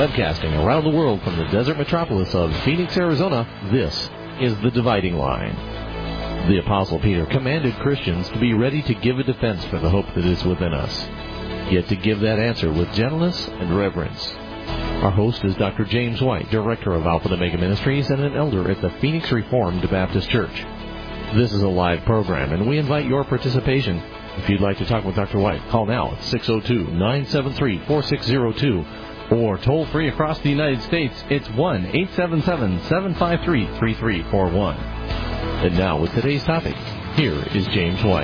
Webcasting around the world from the desert metropolis of Phoenix, Arizona, this is The Dividing Line. The Apostle Peter commanded Christians to be ready to give a defense for the hope that is within us, yet to give that answer with gentleness and reverence. Our host is Dr. James White, Director of Alpha and Omega Ministries and an elder at the Phoenix Reformed Baptist Church. This is a live program, and we invite your participation. If you'd like to talk with Dr. White, call now at 602-973-4602, or toll free across the United States, it's 1-877-753-3341. And now, with today's topic, here is James White.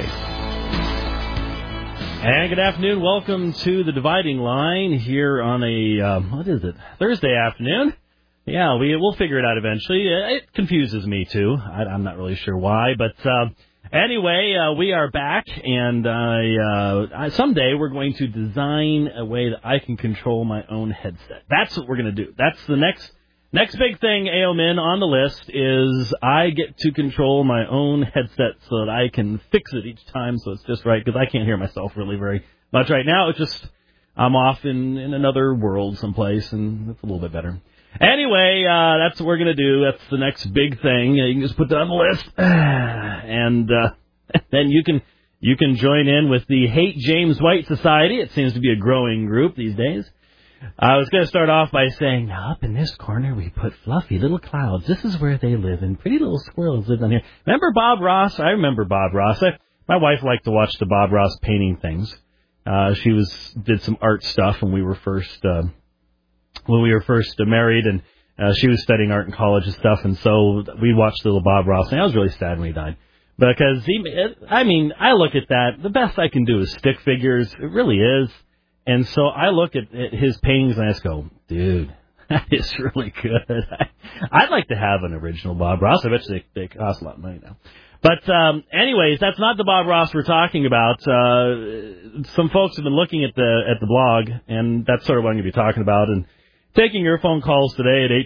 And good afternoon. Welcome to The Dividing Line here on a, Thursday afternoon. Yeah, we'll figure it out eventually. It confuses me, too. I'm not really sure why, but anyway, we are back, and someday we're going to design a way that I can control my own headset. That's what we're going to do. That's the next big thing, Aomin, on the list is I get to control my own headset so that I can fix it each time so it's just right, because I can't hear myself really very much right now. It's just I'm off in another world someplace, and it's a little bit better. Anyway, that's what we're going to do. That's the next big thing. You can just put that on the list, and then you can join in with the Hate James White Society. It seems to be a growing group these days. I was going to start off by saying, now up in this corner we put fluffy little clouds. This is where they live, and pretty little squirrels live down here. Remember Bob Ross? I remember Bob Ross. My wife liked to watch the Bob Ross painting things. She did some art stuff when we were first married, and she was studying art in college and stuff, and so we watched little Bob Ross, and I was really sad when he died. Because, I look at that, the best I can do is stick figures. It really is. And so I look at his paintings and I just go, dude, that is really good. I'd like to have an original Bob Ross. I bet you they cost a lot of money now. But anyways, that's not the Bob Ross we're talking about. Some folks have been looking at the blog, and that's sort of what I'm going to be talking about. And taking your phone calls today at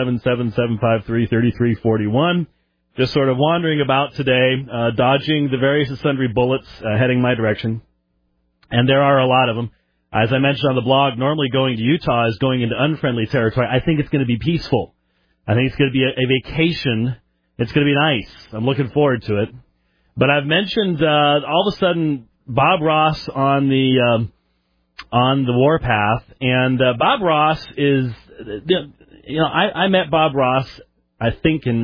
877-753-3341. Just sort of wandering about today, dodging the various and sundry bullets heading my direction. And there are a lot of them. As I mentioned on the blog, normally going to Utah is going into unfriendly territory. I think it's going to be peaceful. I think it's going to be a vacation. It's going to be nice. I'm looking forward to it. But I've mentioned all of a sudden Bob Ross on the warpath, and Bob Ross is, I met Bob Ross, I think in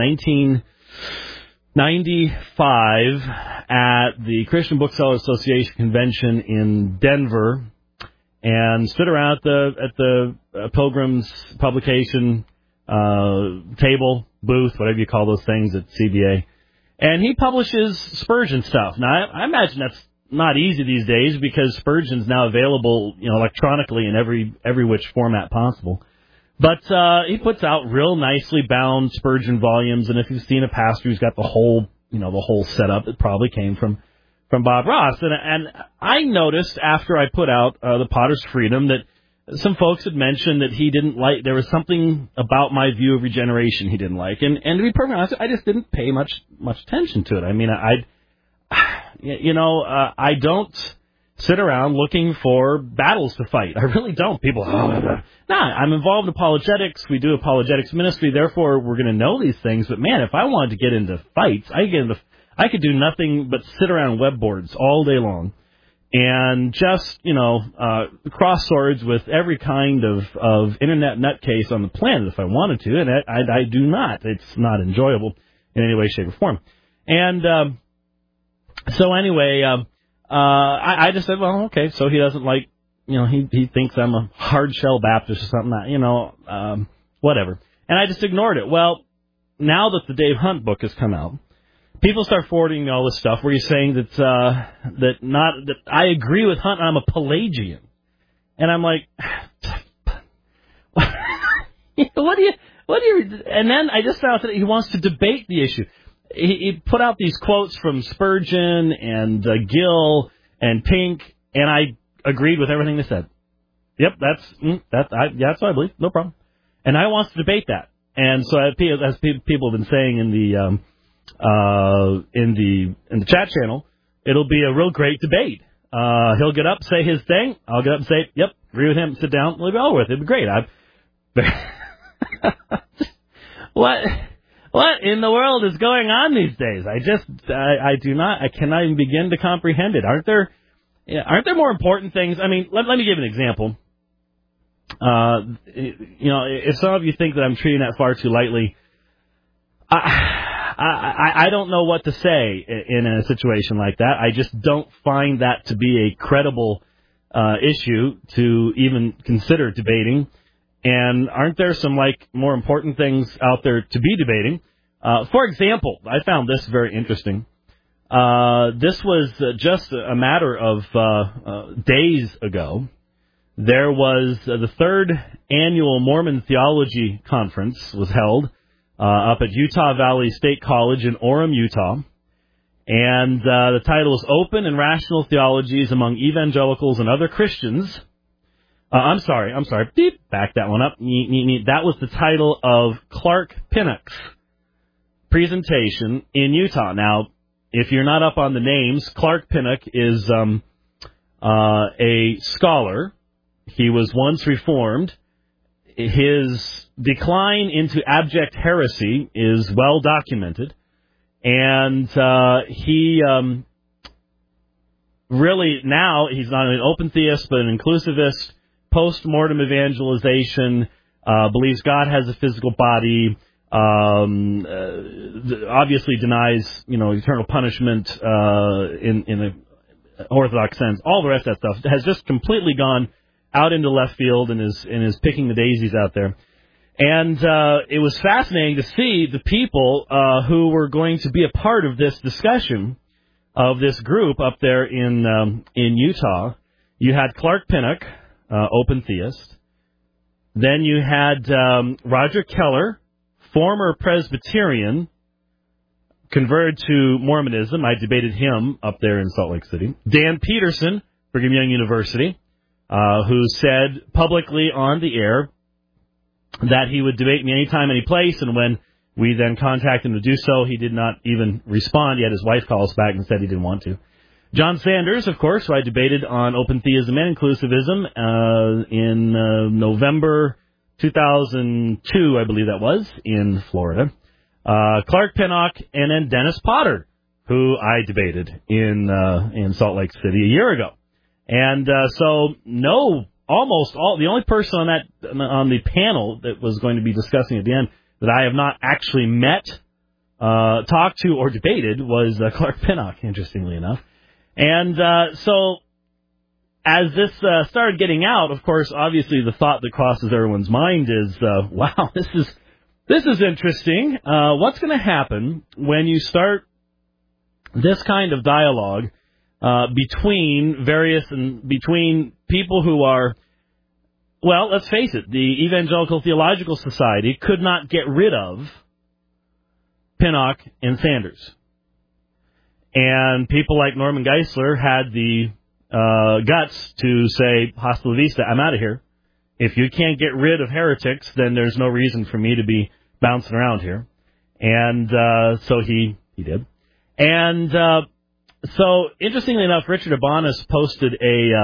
1995 at the Christian Booksellers Association convention in Denver. And stood around at the Pilgrim's publication table, booth, whatever you call those things at CBA. And he publishes Spurgeon stuff. Now, I imagine that's not easy these days because Spurgeon's now available, electronically in every which format possible. But he puts out real nicely bound Spurgeon volumes. And if you've seen a pastor who's got the whole setup, it probably came from Bob Ross. And I noticed after I put out The Potter's Freedom that some folks had mentioned that he didn't like, there was something about my view of regeneration he didn't like. And to be perfectly honest, I just didn't pay much attention to it. I mean, I don't sit around looking for battles to fight. I really don't. People, I'm involved in apologetics. We do apologetics ministry. Therefore, we're going to know these things. But man, if I wanted to get into fights, I could do nothing but sit around web boards all day long and just, cross swords with every kind of internet nutcase on the planet if I wanted to, and I do not. It's not enjoyable in any way, shape, or form. And so anyway, I just said, well, okay, so he doesn't like, he thinks I'm a hard-shell Baptist or something, whatever. And I just ignored it. Well, now that the Dave Hunt book has come out, people start forwarding me all this stuff where he's saying that I agree with Hunt and I'm a Pelagian. And I'm like, what do you, and then I just found out that he wants to debate the issue. He put out these quotes from Spurgeon and Gill and Pink, and I agreed with everything they said. Yep, that's what I believe. No problem. And I wants to debate that. And so as people have been saying in the chat channel, it'll be a real great debate. He'll get up, say his thing. I'll get up and say, yep, agree with him, sit down, we'll go with it. It'll be great. What in the world is going on these days? I cannot even begin to comprehend it. Aren't there more important things? I mean, let me give an example. If some of you think that I'm treating that far too lightly, I don't know what to say in a situation like that. I just don't find that to be a credible issue to even consider debating. And aren't there some more important things out there to be debating? For example, I found this very interesting. This was just a matter of days ago. There was the third annual Mormon Theology Conference was held up at Utah Valley State College in Orem, Utah. And the title is Open and Rational Theologies Among Evangelicals and Other Christians. I'm sorry. Beep, back that one up. That was the title of Clark Pinnock's presentation in Utah. Now, if you're not up on the names, Clark Pinnock is a scholar. He was once Reformed. His decline into abject heresy is well documented. And he really now, he's not an open theist, but an inclusivist, post-mortem evangelization, believes God has a physical body, obviously denies, eternal punishment in an orthodox sense. All the rest of that stuff has just completely gone out into left field and is picking the daisies out there. And it was fascinating to see the people who were going to be a part of this discussion of this group up there in Utah. You had Clark Pinnock, open theist. Then you had Roger Keller, former Presbyterian, converted to Mormonism. I debated him up there in Salt Lake City. Dan Peterson, Brigham Young University, who said publicly on the air that he would debate me anytime, any place, and when we then contacted him to do so, he did not even respond. He had his wife call us back and said he didn't want to. John Sanders, of course, who I debated on open theism and inclusivism in November 2002, I believe that was, in Florida. Clark Pinnock, and then Dennis Potter, who I debated in Salt Lake City a year ago. And almost all, the only person on the panel that was going to be discussing at the end that I have not actually met, talked to, or debated was Clark Pinnock, interestingly enough. And so as this started getting out, of course, obviously the thought that crosses everyone's mind is, wow, this is interesting. What's going to happen when you start this kind of dialogue between people who are, well, let's face it, the Evangelical Theological Society could not get rid of Pinnock and Sanders. And people like Norman Geisler had the guts to say, hasta la vista, I'm out of here. If you can't get rid of heretics, then there's no reason for me to be bouncing around here. And so he did. And so, interestingly enough, Richard Abanis posted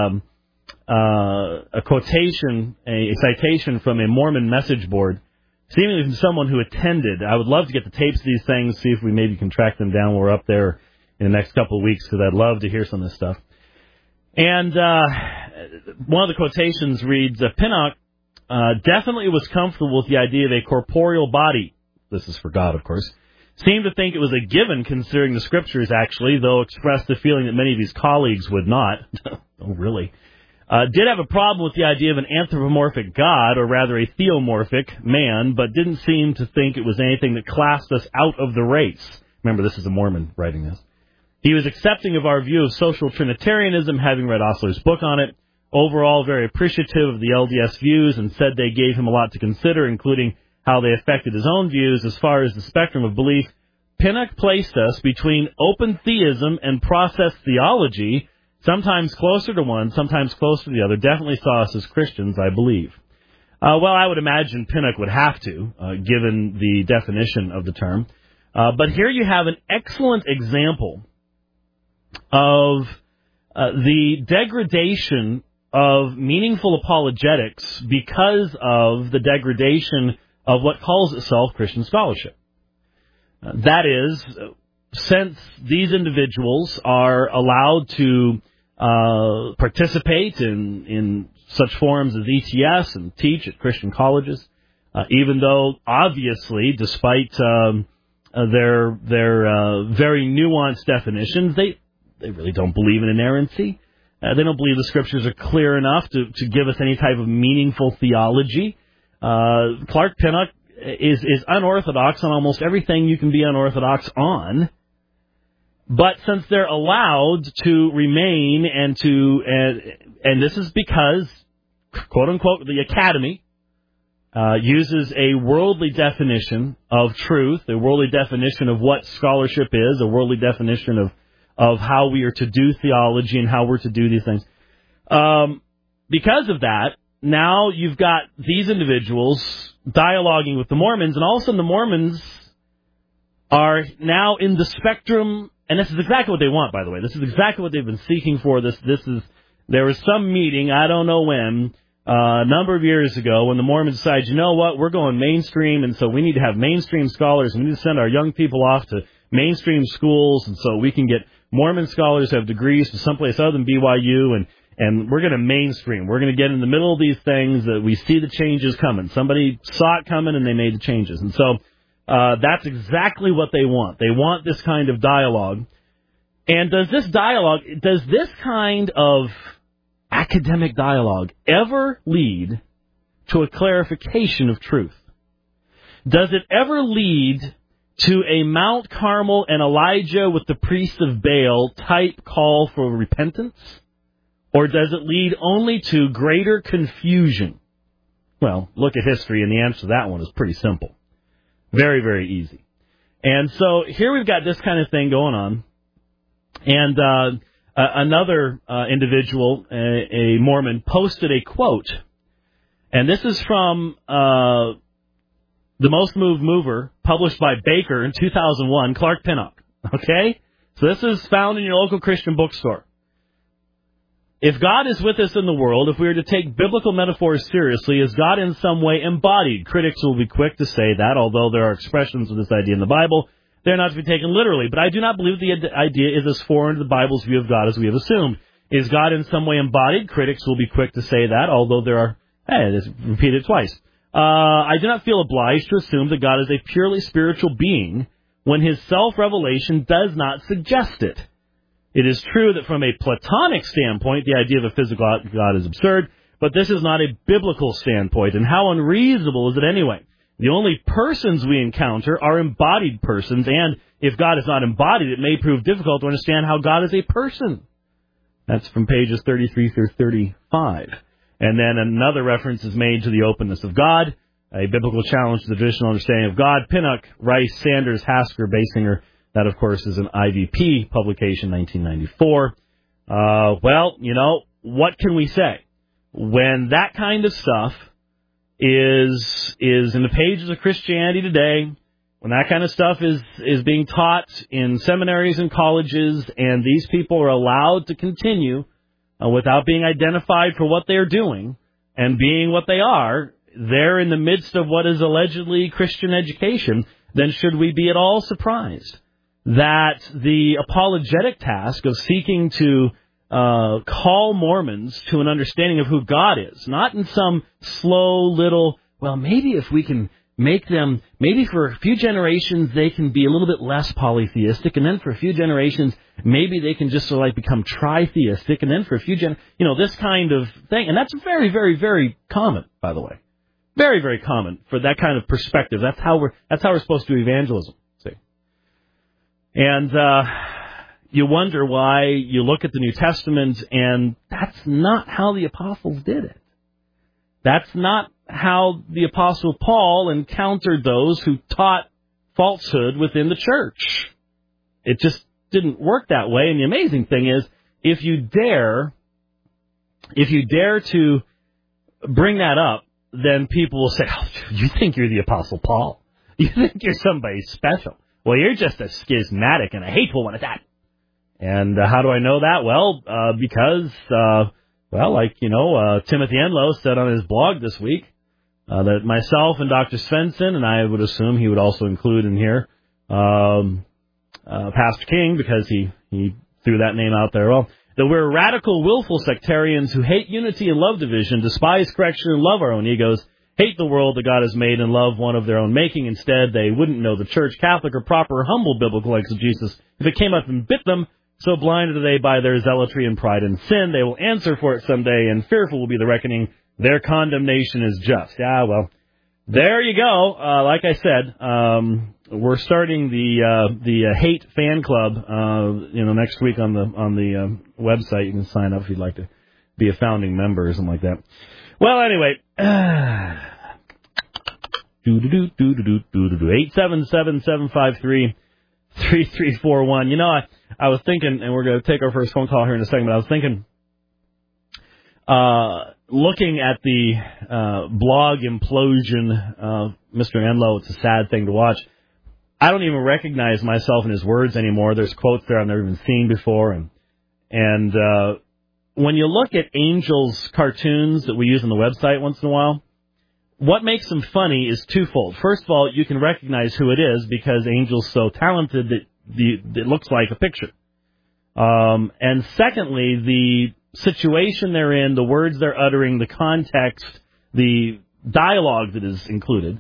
a quotation, a citation from a Mormon message board, seemingly from someone who attended. I would love to get the tapes of these things, see if we maybe can track them down when we're up there in the next couple of weeks, because I'd love to hear some of this stuff. And one of the quotations reads, Pinnock definitely was comfortable with the idea of a corporeal body. This is for God, of course. Seemed to think it was a given considering the scriptures, actually, though expressed the feeling that many of his colleagues would not. Oh, really? Did have a problem with the idea of an anthropomorphic God, or rather a theomorphic man, but didn't seem to think it was anything that classed us out of the race. Remember, this is a Mormon writing this. He was accepting of our view of social Trinitarianism, having read Osler's book on it. Overall, very appreciative of the LDS views, and said they gave him a lot to consider, including how they affected his own views as far as the spectrum of belief. Pinnock placed us between open theism and process theology, sometimes closer to one, sometimes closer to the other. Definitely saw us as Christians, I believe. Well, I would imagine Pinnock would have to, given the definition of the term. But here you have an excellent example of the degradation of meaningful apologetics because of the degradation of what calls itself Christian scholarship. That is, since these individuals are allowed to participate in such forums as ETS and teach at Christian colleges, even though obviously, despite their very nuanced definitions, they really don't believe in inerrancy. They don't believe the scriptures are clear enough to give us any type of meaningful theology. Clark Pinnock is unorthodox on almost everything you can be unorthodox on. But since they're allowed to remain and this is because, quote unquote, the academy uses a worldly definition of truth, a worldly definition of what scholarship is, a worldly definition of how we are to do theology and how we're to do these things. Because of that, now you've got these individuals dialoguing with the Mormons, and all of a sudden the Mormons are now in the spectrum, and this is exactly what they want, by the way. This is exactly what they've been seeking for. There was some meeting, I don't know when, a number of years ago, when the Mormons decided, you know what, we're going mainstream, and so we need to have mainstream scholars, and we need to send our young people off to mainstream schools, and so we can get Mormon scholars who have degrees from someplace other than BYU, and we're going to mainstream. We're going to get in the middle of these things that we see the changes coming. Somebody saw it coming, and they made the changes. And so that's exactly what they want. They want this kind of dialogue. And does this kind of academic dialogue ever lead to a clarification of truth? Does it ever lead to a Mount Carmel and Elijah with the priests of Baal type call for repentance? Or does it lead only to greater confusion? Well, look at history, and the answer to that one is pretty simple. Very, very easy. And so here we've got this kind of thing going on. And another individual, a Mormon, posted a quote. And this is from The Most Moved Mover, published by Baker in 2001, Clark Pinnock. Okay? So this is found in your local Christian bookstore. If God is with us in the world, if we are to take biblical metaphors seriously, is God in some way embodied? Critics will be quick to say that, although there are expressions of this idea in the Bible, they're not to be taken literally. But I do not believe the idea is as foreign to the Bible's view of God as we have assumed. Is God in some way embodied? Critics will be quick to say that, although there are... repeat it twice. I do not feel obliged to assume that God is a purely spiritual being when his self-revelation does not suggest it. It is true that from a Platonic standpoint, the idea of a physical God is absurd, but this is not a biblical standpoint. And how unreasonable is it anyway? The only persons we encounter are embodied persons, and if God is not embodied, it may prove difficult to understand how God is a person. That's from pages 33 through 35. And then another reference is made to the openness of God, a biblical challenge to the traditional understanding of God. Pinnock, Rice, Sanders, Hasker, Basinger. That, of course, is an IVP publication, 1994. Well, you know, what can we say? When that kind of stuff is in the pages of Christianity Today, when that kind of stuff is being taught in seminaries and colleges, and these people are allowed to continue without being identified for what they're doing and being what they are, they're in the midst of what is allegedly Christian education, then should we be at all surprised that the apologetic task of seeking to call Mormons to an understanding of who God is, not in some slow little, well, maybe if we can make them, maybe for a few generations they can be a little bit less polytheistic, and then for a few generations maybe they can just sort of like become tritheistic, and then for a few this kind of thing. And that's very, very, very common, by the way. Very, very common for that kind of perspective. That's how we're supposed to do evangelism. See? And you wonder why you look at the New Testament, and that's not how the apostles did it. That's not how the Apostle Paul encountered those who taught falsehood within the church. It just didn't work that way. And the amazing thing is, if you dare to bring that up, then people will say, oh, you think you're the Apostle Paul? You think you're somebody special? Well, you're just a schismatic and a hateful one at that. And how do I know that? Well, because Well, like, Timothy Enlow said on his blog this week, that myself and Dr. Svensson, and I would assume he would also include in here Pastor King, because he threw that name out there, well, that we're radical, willful sectarians who hate unity and love division, despise correction and love our own egos, hate the world that God has made and love one of their own making. Instead, they wouldn't know the church, Catholic, or proper or humble biblical exegesis if it came up and bit them. So blinded are they by their zealotry and pride and sin, they will answer for it someday, and fearful will be the reckoning. Their condemnation is just. Yeah, well, there you go. Like I said, we're starting the hate fan club. Next week on the website. You can sign up if you'd like to be a founding member or something like that. Well, anyway, 877-753-3341. I was thinking, and we're going to take our first phone call here in a second, but I was thinking, looking at the blog implosion of Mr. Enlow, it's a sad thing to watch. I don't even recognize myself in his words anymore. There's quotes there I've never even seen before. And when you look at Angel's cartoons that we use on the website once in a while, what makes them funny is twofold. First of all, you can recognize who it is because Angel's so talented that it looks like a picture. And secondly, the situation they're in, the words they're uttering, the context, the dialogue that is included,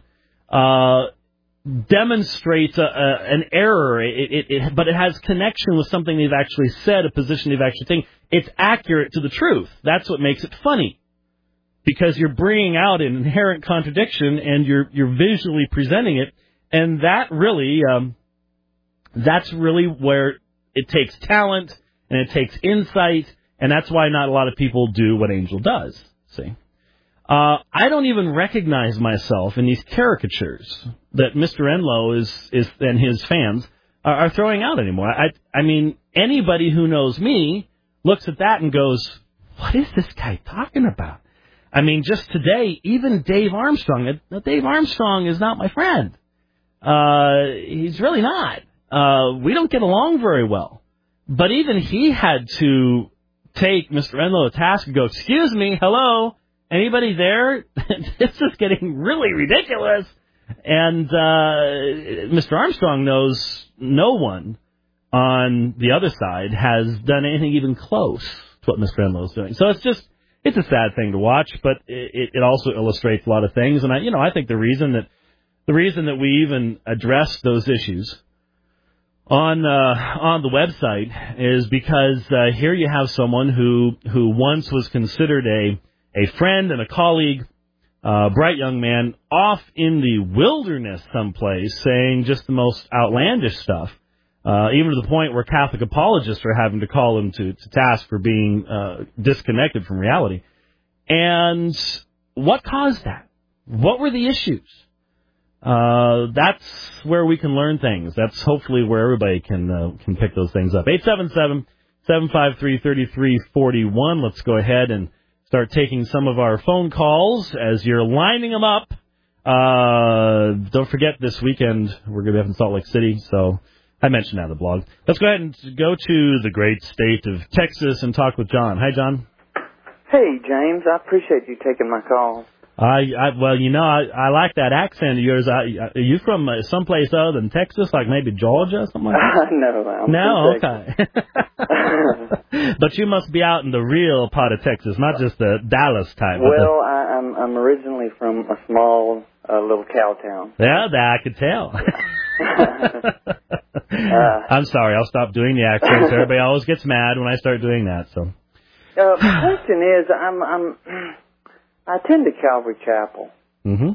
demonstrates an error. But it has connection with something they've actually said, a position they've actually taken. It's accurate to the truth. That's what makes it funny. Because you're bringing out an inherent contradiction and you're visually presenting it, and that really, that's really where it takes talent and it takes insight, and that's why not a lot of people do what Angel does. See, I don't even recognize myself in these caricatures that Mr. Enlow is and his fans are throwing out anymore. I mean, anybody who knows me looks at that and goes, "What is this guy talking about?" I mean, just today, even Dave Armstrong. Dave Armstrong is not my friend. He's really not. We don't get along very well. But even he had to take Mr. Enlow to task and go, "Excuse me, hello, anybody there?" This is getting really ridiculous. And Mr. Armstrong knows no one on the other side has done anything even close to what Mr. Enlow is doing. So it's a sad thing to watch, but it also illustrates a lot of things. And I think the reason that we even address those issues on the website is because here you have someone who once was considered a friend and a colleague, bright young man, off in the wilderness someplace, saying just the most outlandish stuff. Even to the point where Catholic apologists are having to call him to task for being disconnected from reality. And what caused that? What were the issues? That's where we can learn things. That's hopefully where everybody can pick those things up. 877-753-3341. Let's go ahead and start taking some of our phone calls as you're lining them up. Don't forget this weekend we're going to be up in Salt Lake City, so I mentioned that in the blog. Let's go ahead and go to the great state of Texas and talk with John. Hi, John. Hey, James. I appreciate you taking my call. Well, I like that accent of yours. Are you from someplace other than Texas, like maybe Georgia or something like that? No, okay. But you must be out in the real part of Texas, not just the Dallas type. Well, I'm originally from a small little cow town. Yeah, that I could tell. I'm sorry, I'll stop doing the accents. Everybody always gets mad when I start doing that. So, the question is, I attend a Calvary Chapel, and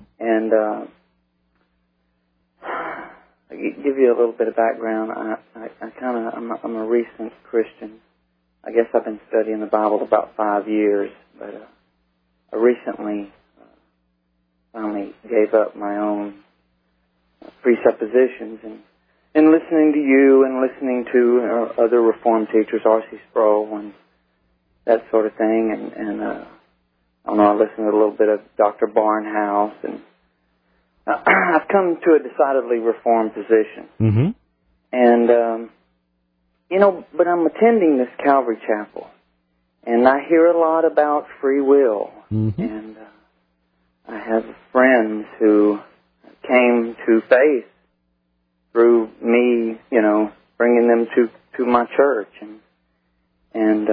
I give you a little bit of background. I'm a recent Christian. I guess I've been studying the Bible about 5 years, but I recently finally gave up my own presuppositions and listening to you and listening to other Reformed teachers, R.C. Sproul and that sort of thing, and I listened to a little bit of Dr. Barnhouse, and I've come to a decidedly Reformed position. Mm-hmm. And, but I'm attending this Calvary Chapel, And I hear a lot about free will. Mm-hmm. And I have friends who came to faith through me, bringing them to my church. And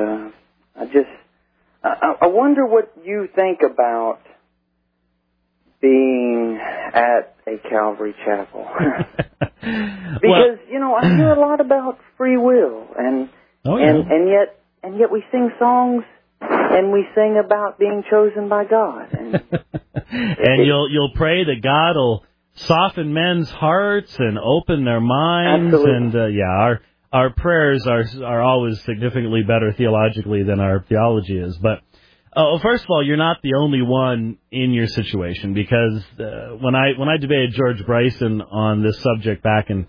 I wonder what you think about being at a Calvary Chapel. Because, I hear a lot about free will, and yet we sing songs and we sing about being chosen by God. And you'll pray that God will soften men's hearts and open their minds. Absolutely. And our prayers are always significantly better theologically than our theology is. But first of all, you're not the only one in your situation, because when I debated George Bryson on this subject back in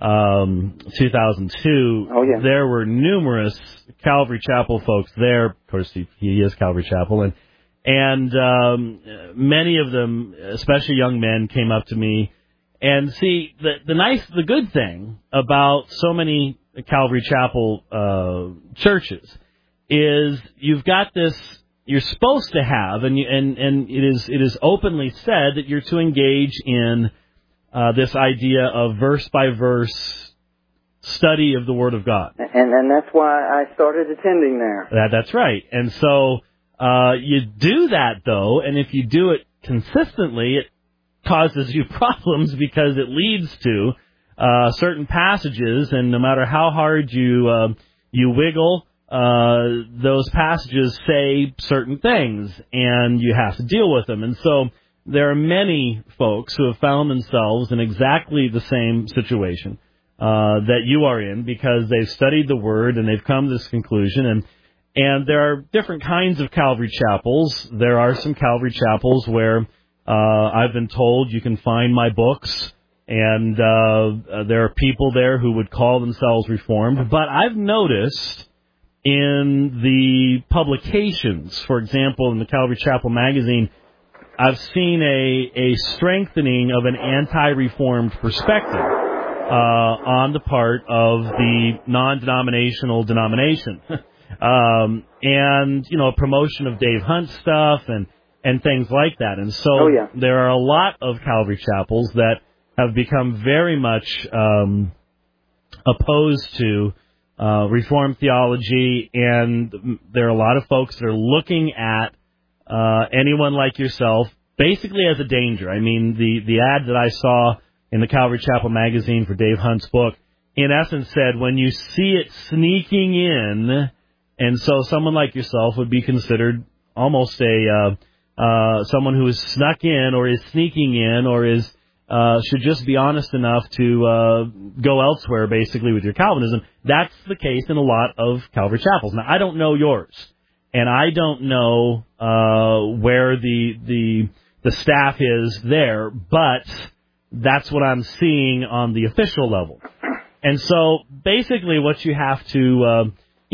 2002, there were numerous Calvary Chapel folks there. Of course, he is Calvary Chapel, and many of them, especially young men, came up to me. And see, the good thing about so many Calvary Chapel churches is you've got this. You're supposed to have, and it is openly said that you're to engage in this idea of verse by verse study of the Word of God. And that's why I started attending there. That's right. And so you do that, though, and if you do it consistently, it causes you problems, because it leads to certain passages, and no matter how hard you wiggle, those passages say certain things, and you have to deal with them. And so there are many folks who have found themselves in exactly the same situation that you are in, because they've studied the Word and they've come to this conclusion. And there are different kinds of Calvary Chapels. There are some Calvary Chapels where I've been told you can find my books, and there are people there who would call themselves Reformed. But I've noticed in the publications, for example, in the Calvary Chapel magazine, I've seen a strengthening of an anti-Reformed perspective on the part of the non-denominational denomination. And, a promotion of Dave Hunt stuff and things like that. And so there are a lot of Calvary Chapels that have become very much opposed to Reformed theology, and there are a lot of folks that are looking at anyone like yourself basically as a danger. I mean, the ad that I saw in the Calvary Chapel magazine for Dave Hunt's book, in essence said, when you see it sneaking in, and so someone like yourself would be considered almost someone who is snuck in, or is sneaking in, or is should just be honest enough to go elsewhere, basically, with your Calvinism. That's the case in a lot of Calvary Chapels. Now, I don't know yours, and I don't know where the staff is there, but that's what I'm seeing on the official level. And so, basically, what you have to,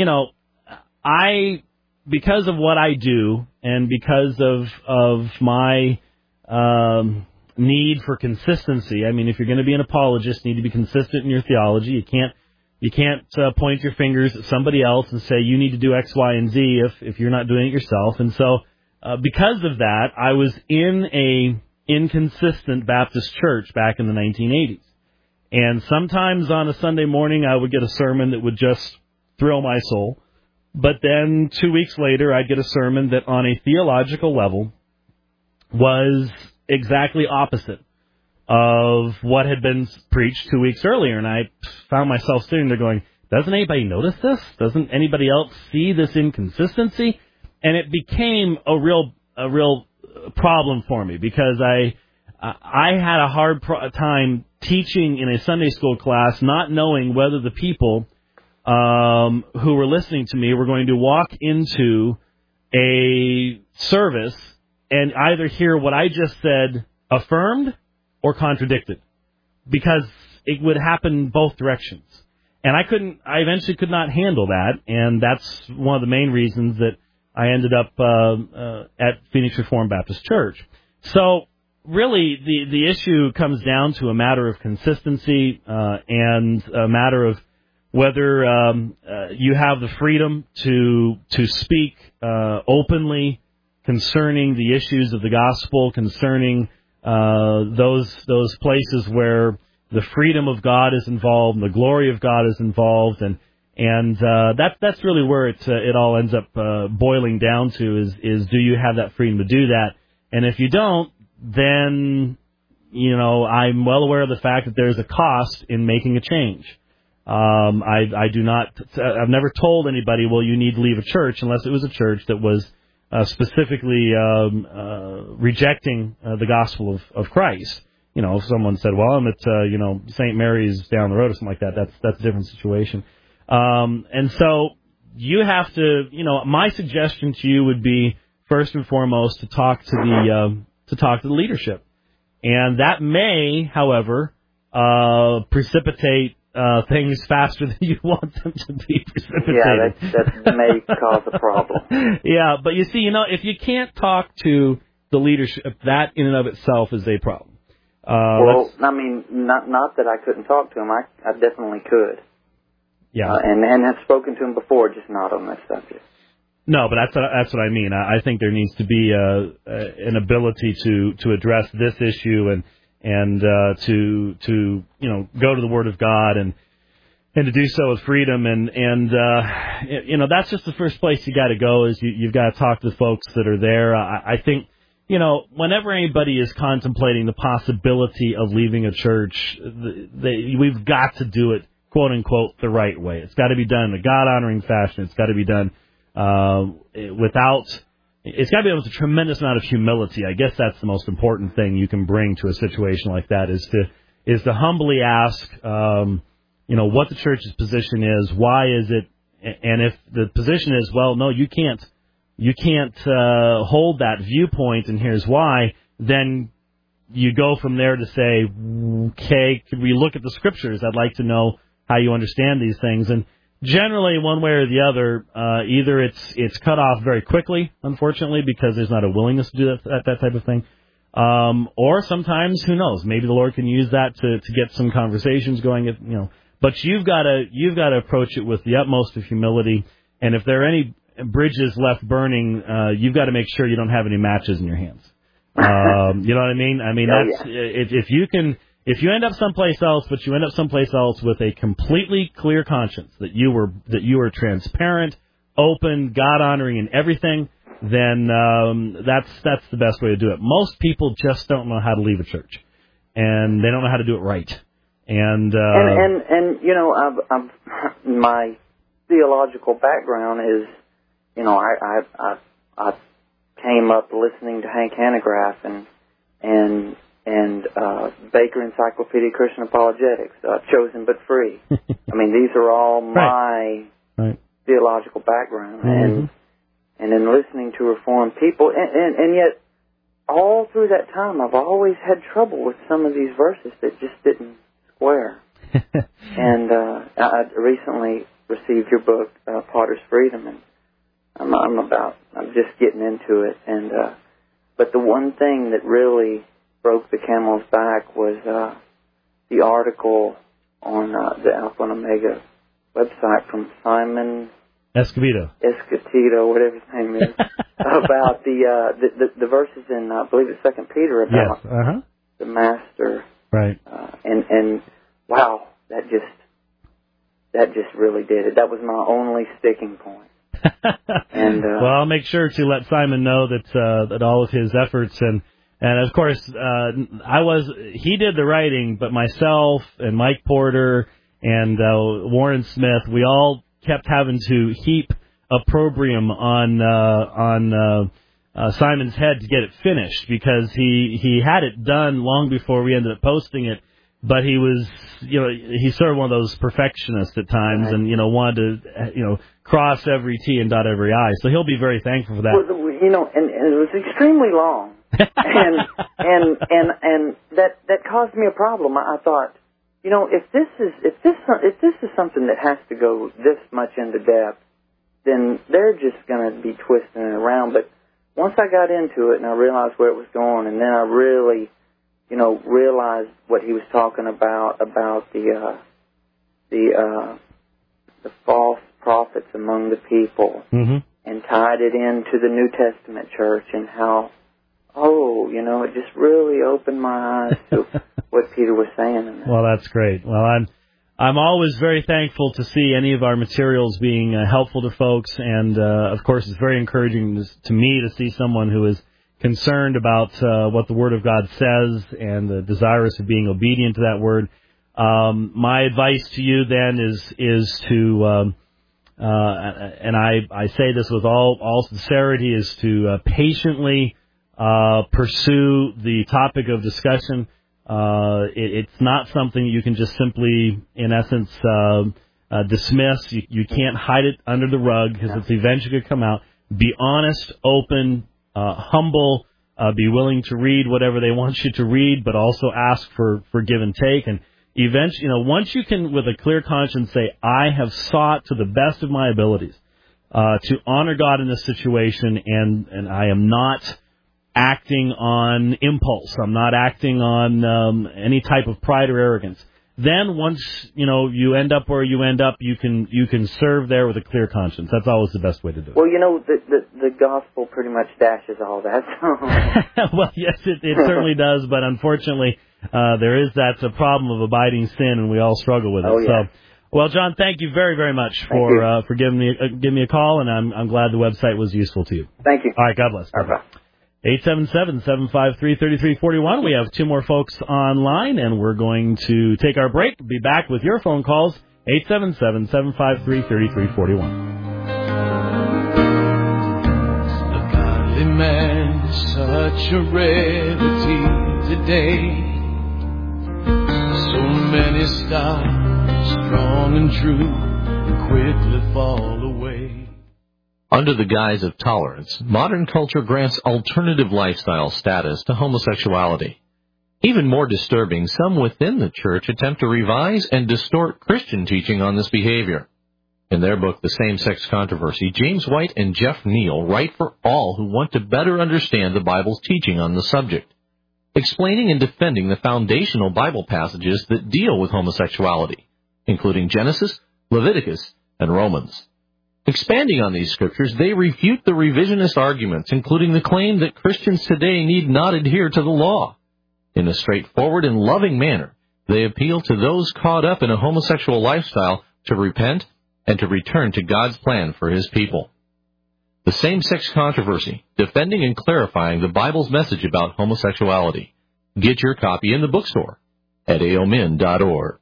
because of what I do, and because of my need for consistency. I mean, if you're going to be an apologist, you need to be consistent in your theology. You can't point your fingers at somebody else and say you need to do X, Y, and Z if you're not doing it yourself. And so, because of that, I was in a inconsistent Baptist church back in the 1980s. And sometimes on a Sunday morning, I would get a sermon that would just thrill my soul. But then 2 weeks later, I'd get a sermon that on a theological level was exactly opposite of what had been preached 2 weeks earlier. And I found myself sitting there going, doesn't anybody notice this? Doesn't anybody else see this inconsistency? And it became a real problem for me, because I had a hard time teaching in a Sunday school class, not knowing whether the people who were listening to me were going to walk into a service and either hear what I just said affirmed or contradicted, because it would happen both directions. And I eventually could not handle that, and that's one of the main reasons that I ended up at Phoenix Reformed Baptist Church. So really, the issue comes down to a matter of consistency and a matter of whether you have the freedom to speak openly concerning the issues of the gospel, concerning those places where the freedom of God is involved and the glory of God is involved, and that's really where it all ends up boiling down to is do you have that freedom to do that? And if you don't, then I'm well aware of the fact that there's a cost in making a change. I've never told anybody, well, you need to leave a church unless it was a church that was specifically rejecting the gospel of Christ. If someone said, well, I'm at St. Mary's down the road or something like that, that's a different situation. And so you have to, my suggestion to you would be first and foremost to talk to the leadership, and that may, however, precipitate things faster than you want them to be precipitated. Yeah, that may cause a problem. Yeah, but you see, if you can't talk to the leadership, that in and of itself is a problem. Well, I mean, not that I couldn't talk to him. I definitely could. Yeah, and have spoken to him before, just not on this subject. No, but that's what I mean. I think there needs to be an ability to address this issue and to go to the Word of God and to do so with freedom and that's just the first place you got to go is you've got to talk to the folks that are there. I think whenever anybody is contemplating the possibility of leaving a church, we've got to do it, quote unquote, the right way. It's got to be done in a God-honoring fashion. It's got to be done it's got to be with a tremendous amount of humility. I guess that's the most important thing you can bring to a situation like that is to humbly ask, what the church's position is, why is it, and if the position is, well, no, you can't hold that viewpoint, and here's why, then you go from there to say, okay, could we look at the scriptures? I'd like to know how you understand these things, and generally, one way or the other, either it's cut off very quickly, unfortunately, because there's not a willingness to do that type of thing, or sometimes, who knows, maybe the Lord can use that to get some conversations going. But you've got to approach it with the utmost of humility, and if there are any bridges left burning, you've got to make sure you don't have any matches in your hands. You know what I mean? I mean, if you end up someplace else, but you end up someplace else with a completely clear conscience that you were transparent, open, God-honoring in everything, then that's the best way to do it. Most people just don't know how to leave a church, and they don't know how to do it right. And my theological background is, I came up listening to Hank Hanegraaff and Baker Encyclopedia of Christian Apologetics, Chosen but Free. I mean, these are all my theological background, and in listening to Reformed people, and yet all through that time, I've always had trouble with some of these verses that just didn't square. And I recently received your book, Potter's Freedom, and I'm just getting into it, and but the one thing that really broke the camel's back was the article on the Alpha and Omega website from Simon Escotito, whatever his name is, about the verses in I believe it's 2 Peter about the master, right? And wow, that just really did it. That was my only sticking point. And well, I'll make sure to let Simon know that all of his efforts and of course he did the writing, but myself and Mike Porter and Warren Smith, we all kept having to heap opprobrium on Simon's head to get it finished, because he had it done long before we ended up posting it. But he was, he's sort of one of those perfectionists at times, and wanted to, cross every T and dot every I. So he'll be very thankful for that. Well, and it was extremely long, and that caused me a problem. I thought, if this is something that has to go this much into depth, then they're just going to be twisting it around. But once I got into it and I realized where it was going, and then I really realized what he was talking about the the false prophets among the people, Mm-hmm. and tied it into the New Testament church, and how, it just really opened my eyes to what Peter was saying in that. Well, that's great. Well, I'm always very thankful to see any of our materials being helpful to folks, and of course, it's very encouraging to me to see someone who is concerned about what the Word of God says and desirous of being obedient to that Word. My advice to you then is to, and I say this with all sincerity, is to patiently pursue the topic of discussion. It's not something you can just simply, in essence, dismiss. You can't hide it under the rug because it's eventually going to come out. Be honest, open, humble, be willing to read whatever they want you to read, but also ask for give and take. And eventually, once you can, with a clear conscience, say, I have sought to the best of my abilities to honor God in this situation, and I am not acting on impulse. I'm not acting on any type of pride or arrogance. Then once you end up where you end up, you can serve there with a clear conscience. That's always the best way to do it. Well, the gospel pretty much dashes all that. Well, yes, it certainly does, but unfortunately, there is that problem of abiding sin, and we all struggle with it. Oh, yeah. So, well, John, thank you very, very much for giving me a call, and I'm glad the website was useful to you. Thank you. All right, God bless. Bye-bye. 877-753-3341. We have two more folks online, and we're going to take our break. Be back with your phone calls, 877-753-3341. A godly man is such a rarity today. So many start strong and true and quickly fall away. Under the guise of tolerance, modern culture grants alternative lifestyle status to homosexuality. Even more disturbing, some within the church attempt to revise and distort Christian teaching on this behavior. In their book, The Same-Sex Controversy, James White and Jeff Neal write for all who want to better understand the Bible's teaching on the subject, explaining and defending the foundational Bible passages that deal with homosexuality, including Genesis, Leviticus, and Romans. Expanding on these scriptures, they refute the revisionist arguments, including the claim that Christians today need not adhere to the law. In a straightforward and loving manner, they appeal to those caught up in a homosexual lifestyle to repent and to return to God's plan for His people. The Same-Sex Controversy, defending and clarifying the Bible's message about homosexuality. Get your copy in the bookstore at aomin.org.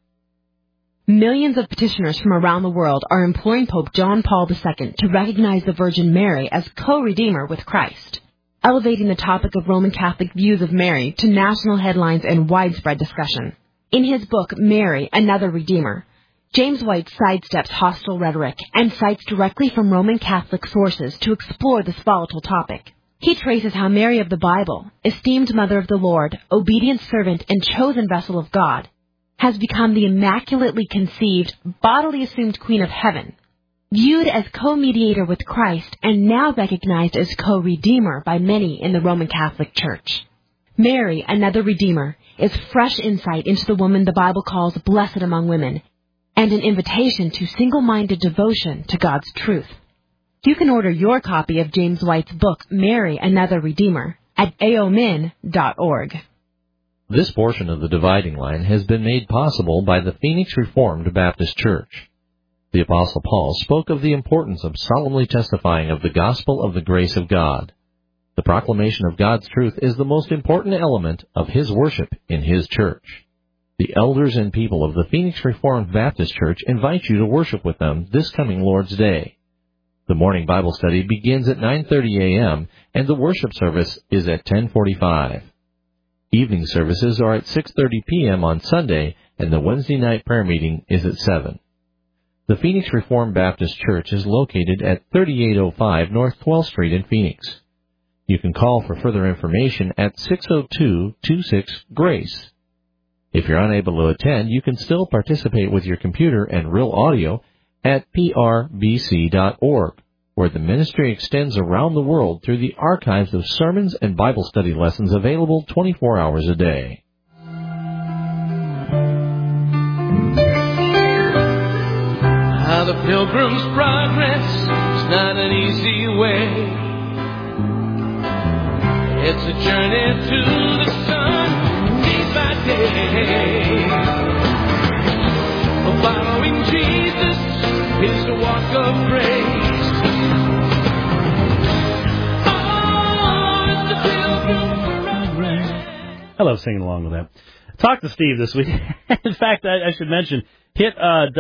Millions of petitioners from around the world are imploring Pope John Paul II to recognize the Virgin Mary as co-redeemer with Christ, elevating the topic of Roman Catholic views of Mary to national headlines and widespread discussion. In his book, Mary, Another Redeemer, James White sidesteps hostile rhetoric and cites directly from Roman Catholic sources to explore this volatile topic. He traces how Mary of the Bible, esteemed Mother of the Lord, obedient servant, and chosen vessel of God, has become the immaculately conceived, bodily assumed Queen of Heaven, viewed as co-mediator with Christ and now recognized as co-redeemer by many in the Roman Catholic Church. Mary, Another Redeemer, is fresh insight into the woman the Bible calls blessed among women, and an invitation to single-minded devotion to God's truth. You can order your copy of James White's book, Mary, Another Redeemer, at aomin.org. This portion of the Dividing Line has been made possible by the Phoenix Reformed Baptist Church. The Apostle Paul spoke of the importance of solemnly testifying of the gospel of the grace of God. The proclamation of God's truth is the most important element of his worship in his church. The elders and people of the Phoenix Reformed Baptist Church invite you to worship with them this coming Lord's Day. The morning Bible study begins at 9:30 a.m., and the worship service is at 10:45. Evening services are at 6:30 p.m. on Sunday, and the Wednesday night prayer meeting is at 7. The Phoenix Reformed Baptist Church is located at 3805 North 12th Street in Phoenix. You can call for further information at 602-26-GRACE. If you're unable to attend, you can still participate with your computer and real audio at prbc.org. where the ministry extends around the world through the archives of sermons and Bible study lessons available 24 hours a day. I Now the Pilgrim's Progress is not an easy way. It's a journey to the sun, day by day. Following Jesus is a walk of grace. Oh, it's the Pilgrim's Progress. I love singing along with that. Talk to Steve this week. In fact, I should mention, hit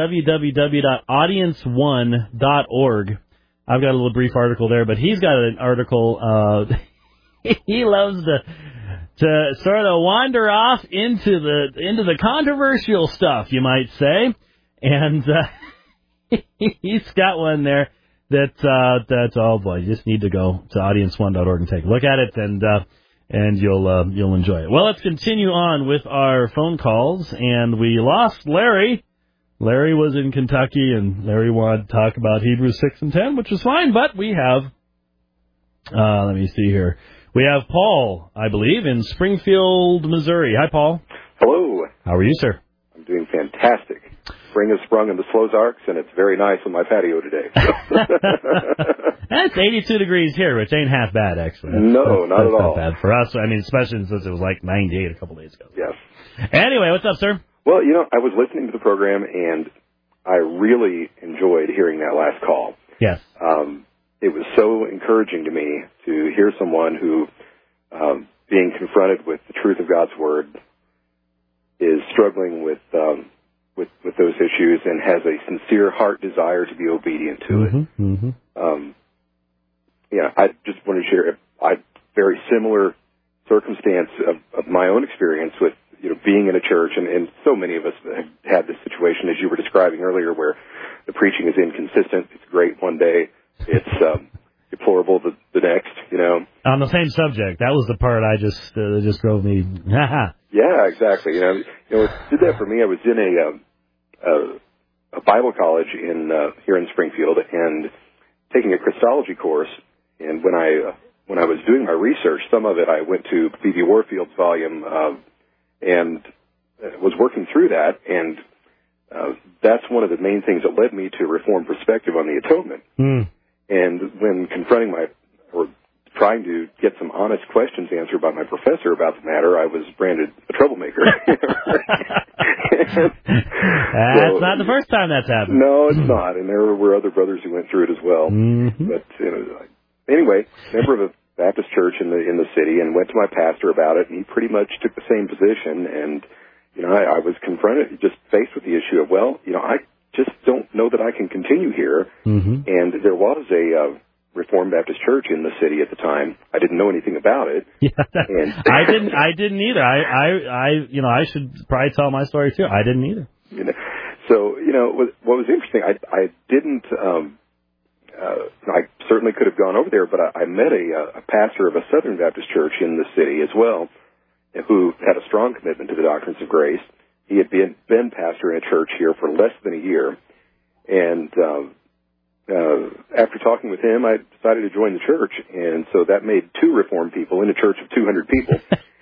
www.audience1.org. I've got a little brief article there, but he's got an article. He loves to sort of wander off into the controversial stuff, you might say, and he's got one there that's oh boy, you just need to go to audience1.org and take a look at it, and you'll enjoy it. Well, let's continue on with our phone calls, and we lost Larry. Larry was in Kentucky, and Larry wanted to talk about Hebrews 6 and 10, which is fine, but we have, let me see here. We have Paul, I believe, in Springfield, Missouri. Hi, Paul. Hello. How are you, sir? I'm doing fantastic. Spring has sprung in the Slozarks, and it's very nice on my patio today. It's 82 degrees here, which ain't half bad, actually. Not at all. Not bad for us. I mean, especially since it was like 98 a couple days ago. Yes. Anyway, what's up, sir? Well, I was listening to the program, and I really enjoyed hearing that last call. Yes. It was so encouraging to me to hear someone who, being confronted with the truth of God's Word, is struggling with those issues and has a sincere heart desire to be obedient to it. Mm-hmm. I just want to share a very similar circumstance of my own experience with being in a church, and so many of us have had this situation as you were describing earlier, where the preaching is inconsistent. It's great one day, it's deplorable the next. On the same subject, that was the part I just drove me. Yeah, exactly. It did that for me. I was in a Bible college here in Springfield and taking a Christology course. And when I was doing my research, some of it I went to B.B. Warfield's volume and was working through that. And that's one of the main things that led me to Reformed perspective on the atonement. Mm. And when confronting or trying to get some honest questions answered by my professor about the matter, I was branded a troublemaker. That's not the first time that's happened. No, it's not. And there were other brothers who went through it as well. Mm-hmm. But anyway, member of a Baptist church in the city, and went to my pastor about it, and he pretty much took the same position. And I was confronted, just faced with the issue of, I just don't know that I can continue here. Mm-hmm. And there was a Reformed Baptist church in the city at the time. I didn't know anything about it. Yeah, and I didn't either. I should probably tell my story too. I didn't either. So what was interesting, I didn't. I certainly could have gone over there, but I met a pastor of a Southern Baptist church in the city as well, who had a strong commitment to the doctrines of grace. He had been pastor in a church here for less than a year, and after talking with him, I decided to join the church, and so that made 2 Reformed people in a church of 200 people.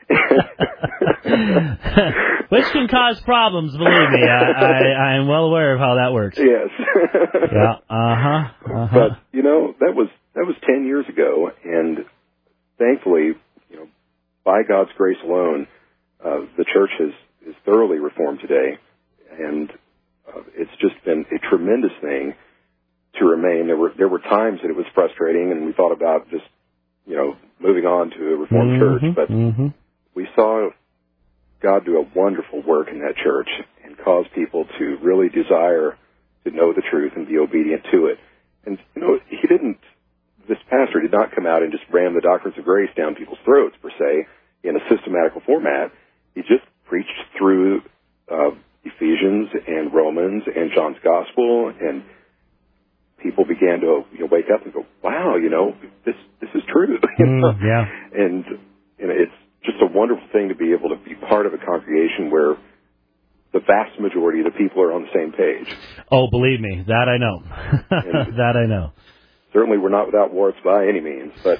Which can cause problems, believe me. I am well aware of how that works. Yes. Yeah. But that was 10 years ago, and thankfully, by God's grace alone, the church is thoroughly reformed today, and it's just been a tremendous thing to remain. There were times that it was frustrating, and we thought about just moving on to a Reformed church, but we saw God do a wonderful work in that church and cause people to really desire to know the truth and be obedient to it. And this pastor did not come out and just ram the doctrines of grace down people's throats, per se, in a systematical format. He just preached through Ephesians and Romans and John's Gospel, and people began to wake up and go, wow, this is true. Yeah. And it's just a wonderful thing to be able to be part of a congregation where the vast majority of the people are on the same page. Oh, believe me, that I know. That I know. Certainly we're not without warts by any means, but,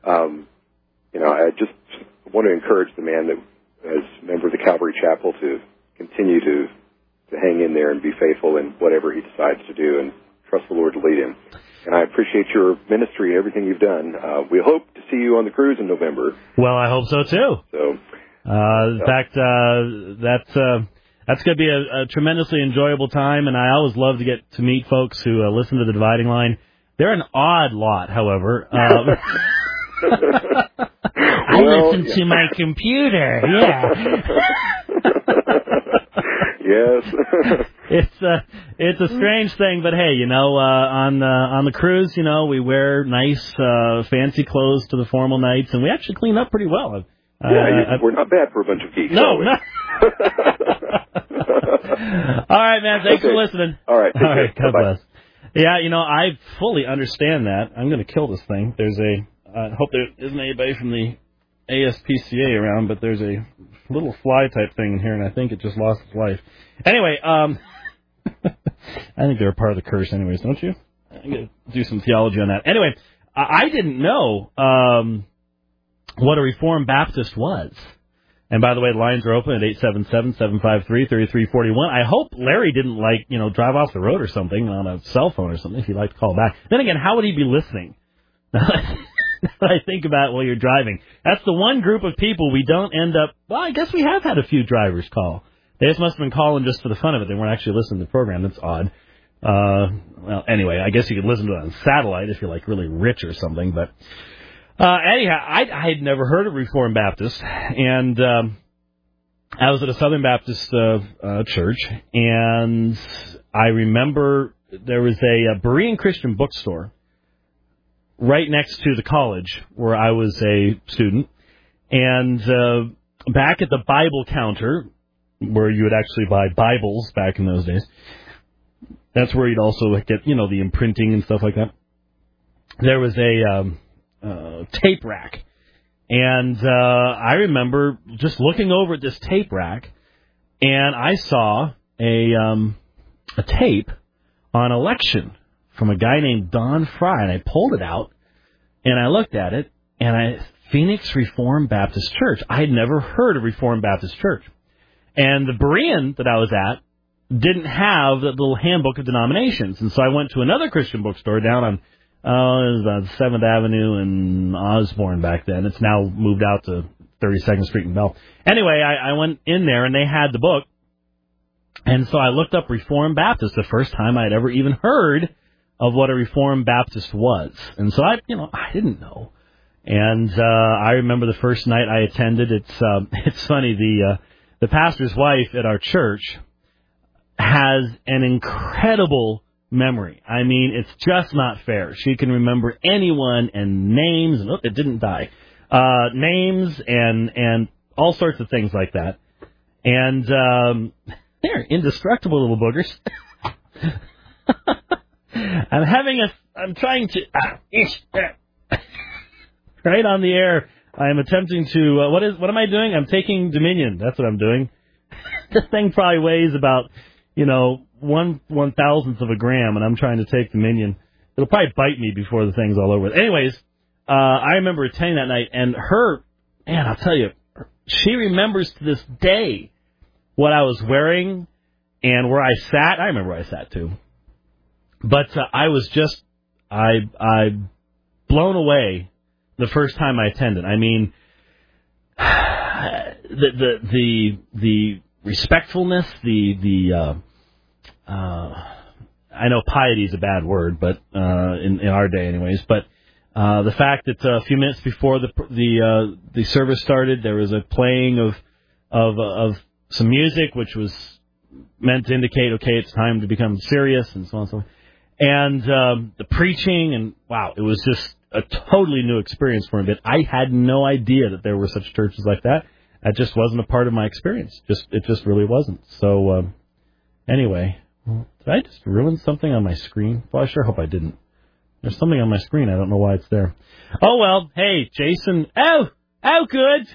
I just want to encourage the man that, as a member of the Calvary Chapel, to continue to hang in there and be faithful in whatever he decides to do. And trust the Lord to lead him. And I appreciate your ministry and everything you've done. We hope to see you on the cruise in November. Well, I hope so, too. So, in fact, that's going to be a tremendously enjoyable time, and I always love to get to meet folks who listen to The Dividing Line. They're an odd lot, however. I listen to my computer, yeah. Yes. It's a strange thing, but hey, on the cruise, we wear nice, fancy clothes to the formal nights, and we actually clean up pretty well. We're not bad for a bunch of geeks. No. All right, man. Thanks for listening. All right. God bless. Yeah, I fully understand that. I'm going to kill this thing. I hope there isn't anybody from the ASPCA around, but there's a little fly type thing in here, and I think it just lost its life. Anyway, I think they're a part of the curse anyways, don't you? I'm going to do some theology on that. Anyway, I didn't know what a Reformed Baptist was. And by the way, the lines are open at 877-753-3341. I hope Larry didn't, drive off the road or something on a cell phone or something if he'd like to call back. Then again, how would he be listening? I think about while you're driving. That's the one group of people we don't end up... Well, I guess we have had a few drivers call. They just must have been calling just for the fun of it. They weren't actually listening to the program. That's odd. Well, anyway, I guess you could listen to it on satellite if you're, really rich or something. But anyhow, I had never heard of Reformed Baptist. And I was at a Southern Baptist church. And I remember there was a Berean Christian bookstore right next to the college where I was a student. And back at the Bible counter, where you would actually buy Bibles back in those days, that's where you'd also get, the imprinting and stuff like that. There was a tape rack. And I remember just looking over at this tape rack, and I saw a tape on election from a guy named Don Fry, and I pulled it out, and I looked at it, and Phoenix Reformed Baptist Church. I had never heard of Reformed Baptist Church. And the Berean that I was at didn't have the little handbook of denominations, and so I went to another Christian bookstore down on 7th Avenue in Osborne back then. It's now moved out to 32nd Street in Bell. Anyway, I went in there, and they had the book, and so I looked up Reformed Baptist, the first time I'd ever even heard of what a Reformed Baptist was. And so I didn't know. And I remember the first night I attended. It's funny. The pastor's wife at our church has an incredible memory. I mean, it's just not fair. She can remember anyone and names. And it didn't die. Names and all sorts of things like that. And they're indestructible little boogers. I'm trying to, right on the air, I'm attempting to, what am I doing? I'm taking Dominion. That's what I'm doing. This thing probably weighs about, 1/1000th of a gram, and I'm trying to take Dominion. It'll probably bite me before the thing's all over. Anyways, I remember attending that night, and I'll tell you, she remembers to this day what I was wearing and where I sat. I remember where I sat, too. But I was just, I blown away the first time I attended. I mean, the respectfulness, I know piety is a bad word, but in our day, anyways. But the fact that a few minutes before the service started, there was a playing of some music, which was meant to indicate, okay, it's time to become serious, and so on and so on. And the preaching, and wow, it was just a totally new experience for me. But I had no idea that there were such churches like that. That just wasn't a part of my experience. It just really wasn't. So anyway, did I just ruin something on my screen? Well, I sure hope I didn't. There's something on my screen. I don't know why it's there. Oh, well, hey, Jason. Oh, good.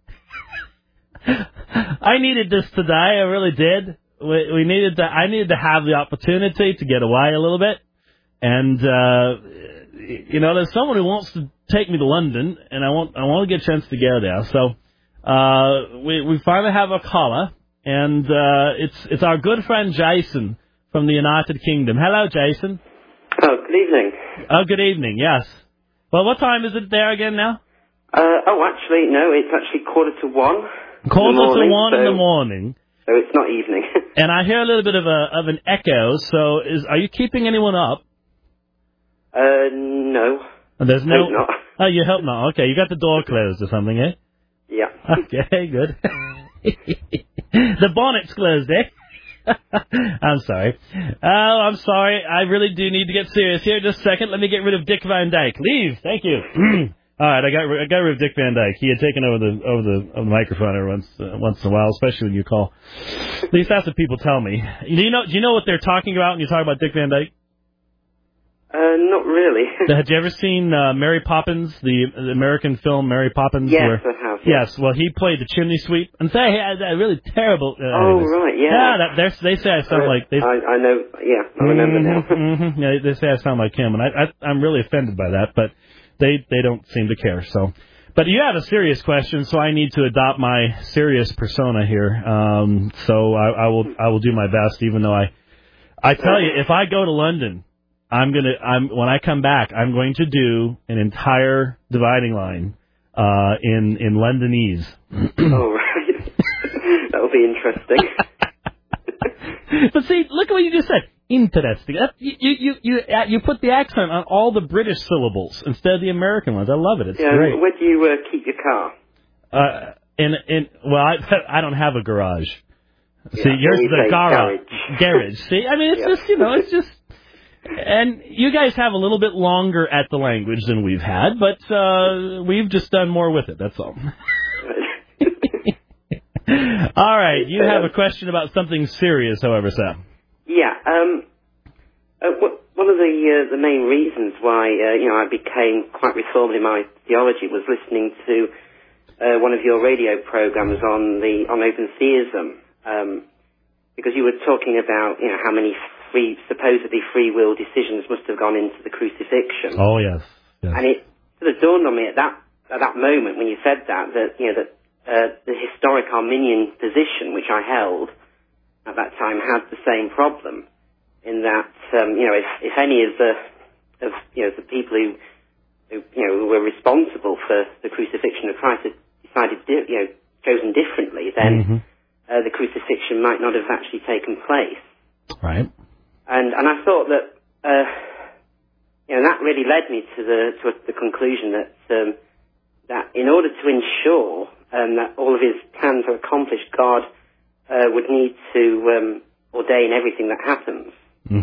I needed this to die. I really did. I needed to have the opportunity to get away a little bit. And, there's someone who wants to take me to London, and I want to get a chance to go there. So, we finally have a caller, and, it's our good friend Jason from the United Kingdom. Hello, Jason. good evening. Good evening, yes. Well, what time is it there again now? Actually, no, it's actually 1:45. In the morning. So it's not evening. And I hear a little bit of an echo, so are you keeping anyone up? No. There's no... Hope not. Oh, you hope not. Okay, you got the door closed or something, eh? Yeah. Okay, good. The bonnet's closed, eh? I'm sorry. Oh, I'm sorry. I really do need to get serious here. Just a second. Let me get rid of Dick Van Dyke. Leave. Thank you. All right, I got rid of Dick Van Dyke. He had taken over the microphone every once in a while, especially when you call. At least that's what people tell me. Do you know what they're talking about when you talk about Dick Van Dyke? Not really. Had you ever seen Mary Poppins, the American film Mary Poppins? Yes, I have. Yes, well, he played the chimney sweep, and say he had a really terrible. Anyways. Right, yeah. Yeah, they say I sound like. I know. Yeah, I remember now. Yeah, they say I sound like him, and I'm really offended by that, but they don't seem to care. So, but you have a serious question, so I need to adopt my serious persona here. So I will do my best, even though I tell you, if I go to London. When I come back, I'm going to do an entire dividing line in Londonese. Oh, right. That'll be interesting. But see, look at what you just said. Interesting. You put the accent on all the British syllables instead of the American ones. I love it. It's great. Where do you keep your car? I don't have a garage. Yeah, see, yours is a garage. See, I mean, it's just it's just. And you guys have a little bit longer at the language than we've had, but we've just done more with it, that's all. All right, you have a question about something serious, however, Sam. Yeah, one of the main reasons why I became quite reformed in my theology was listening to one of your radio programs on open theism, because you were talking about how many supposedly free will decisions must have gone into the crucifixion. Oh yes. And it sort of dawned on me at that moment when you said that the historic Arminian position which I held at that time had the same problem, in that if any of the people who were responsible for the crucifixion of Christ had decided chosen differently, then the crucifixion might not have actually taken place. Right. And I thought that that really led me to the conclusion that in order to ensure that all of his plans are accomplished, God would need to ordain everything that happens.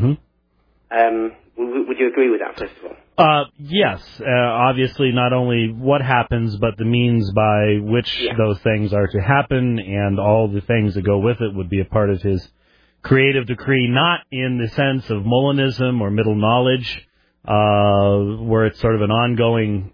Would you agree with that, first of all? Yes. Obviously, not only what happens, but the means by which those things are to happen, and all the things that go with it would be a part of his creative decree, not in the sense of Molinism or middle knowledge, where it's sort of an ongoing,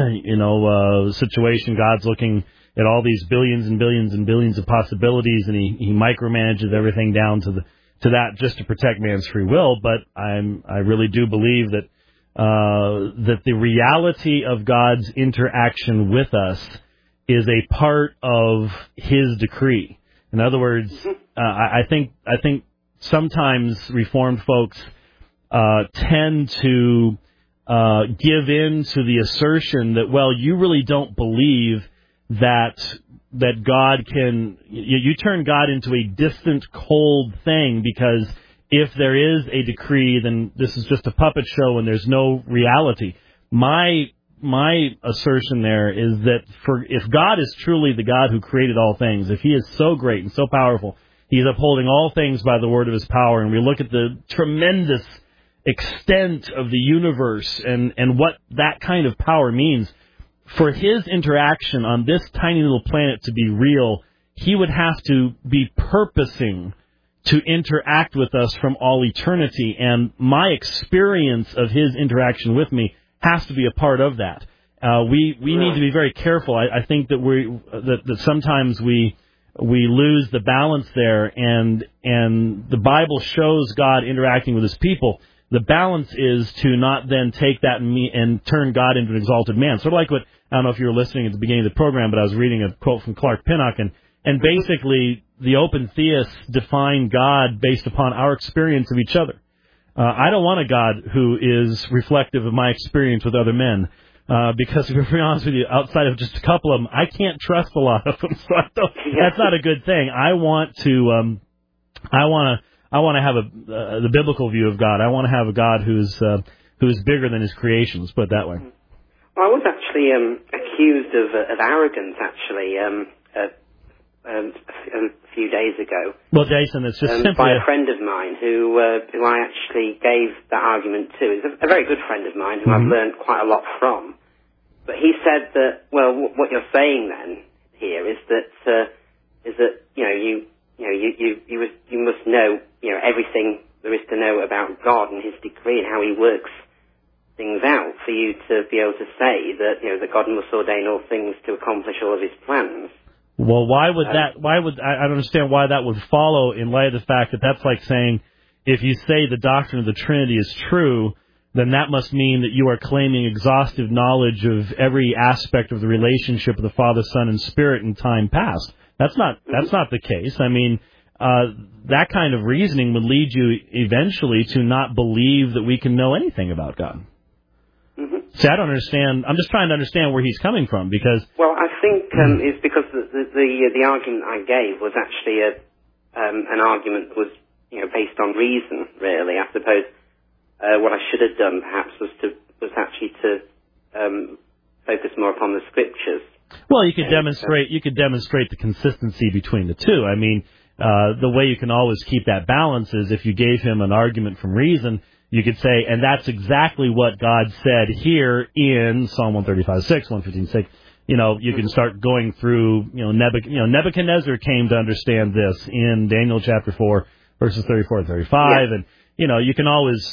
situation. God's looking at all these billions and billions and billions of possibilities, and he micromanages everything down to that just to protect man's free will. But I really do believe that the reality of God's interaction with us is a part of his decree. In other words, I think sometimes Reformed folks tend to give in to the assertion that, well, you really don't believe that God can. You turn God into a distant, cold thing because if there is a decree, then this is just a puppet show and there's no reality. My assertion there is that if God is truly the God who created all things, if he is so great and so powerful, he's upholding all things by the word of his power, and we look at the tremendous extent of the universe and what that kind of power means, for his interaction on this tiny little planet to be real, he would have to be purposing to interact with us from all eternity, and my experience of his interaction with me has to be a part of that. We need to be very careful. I think that that sometimes we lose the balance there, and the Bible shows God interacting with his people. The balance is to not then take that and turn God into an exalted man. Sort of like what, I don't know if you were listening at the beginning of the program, but I was reading a quote from Clark Pinnock, and basically the open theists define God based upon our experience of each other. I don't want a God who is reflective of my experience with other men. Because to be honest with you, outside of just a couple of them, I can't trust a lot of them. So that's not a good thing. I want to have the biblical view of God. I want to have a God who's bigger than his creation. Let's put it that way. Well, I was actually accused of arrogance, actually, a few days ago. Well, Jason, it's just simply by a friend of mine who I actually gave that argument to. He's a very good friend of mine who I've learned quite a lot from. But he said that, well, what you're saying then here is that you must know everything there is to know about God and His decree and how He works things out for you to be able to say that that God must ordain all things to accomplish all of His plans. Well, why would I don't understand why that would follow in light of the fact that that's like saying if you say the doctrine of the Trinity is true, then that must mean that you are claiming exhaustive knowledge of every aspect of the relationship of the Father, Son, and Spirit in time past. That's not the case. I mean, that kind of reasoning would lead you eventually to not believe that we can know anything about God. See, I don't understand. I'm just trying to understand where he's coming from because. Well, I think it's because the argument I gave was actually an argument that was based on reason. Really, I suppose what I should have done perhaps was actually to focus more upon the scriptures. Well, you could demonstrate the consistency between the two. I mean, the way you can always keep that balance is if you gave him an argument from reason. You could say, and that's exactly what God said here in Psalm 135:6, 115:6. You can start going through. Nebuchadnezzar came to understand this in Daniel chapter 4, verses 34 and 35, and you can always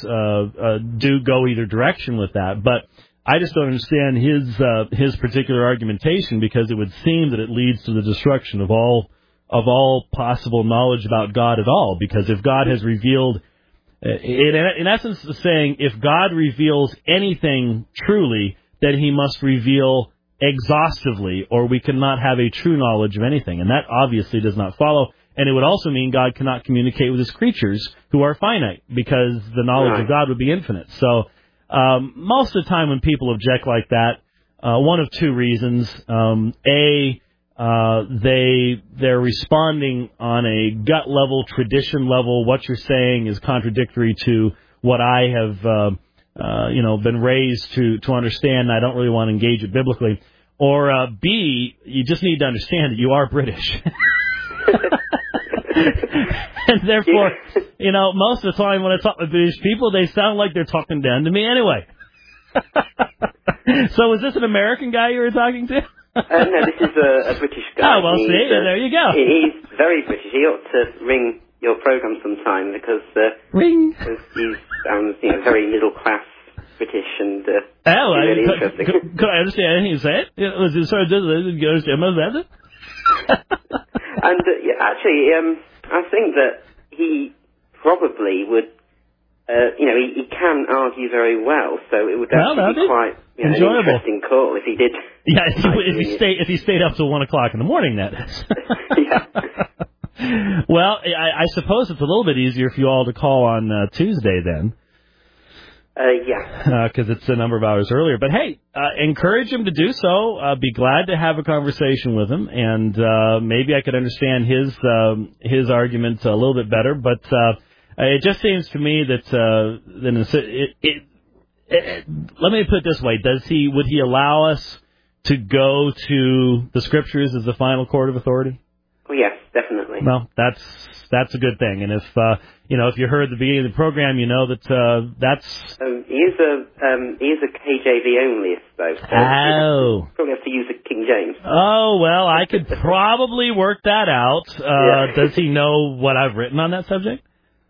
go either direction with that. But I just don't understand his particular argumentation because it would seem that it leads to the destruction of all possible knowledge about God at all. Because if God has revealed in essence, saying if God reveals anything truly, then He must reveal exhaustively, or we cannot have a true knowledge of anything. And that obviously does not follow. And it would also mean God cannot communicate with His creatures who are finite, because the knowledge of God would be infinite. So most of the time when people object like that, one of two reasons. They're responding on a gut level, tradition level. What you're saying is contradictory to what I have, been raised to understand. And I don't really want to engage it biblically. Or B, you just need to understand that you are British, and therefore, most of the time when I talk with British people, they sound like they're talking down to me anyway. So, is this an American guy you were talking to? No, this is a British guy. Oh, well, there you go. He's very British. He ought to ring your program sometime because ring. He sounds very middle class British and really interesting. Could I understand anything you said? Was it sort of you understand most of it? And actually, I think that he probably would. He can argue very well, so it would actually be quite an interesting call if he did. Yeah, if he stayed up till 1 o'clock in the morning, that is. Yeah. Well, I suppose it's a little bit easier for you all to call on Tuesday then. Yeah. Because it's a number of hours earlier. But hey, encourage him to do so. Be glad to have a conversation with him, and maybe I could understand his argument a little bit better. But it just seems to me that let me put it this way: would he allow us to go to the Scriptures as the final court of authority? Oh, yes, definitely. Well, that's a good thing. And if you heard the beginning of the program, you know that that's. He is a KJV onlyist, though. So oh. Probably have to use a King James. Oh well, I could probably work that out. Does he know what I've written on that subject?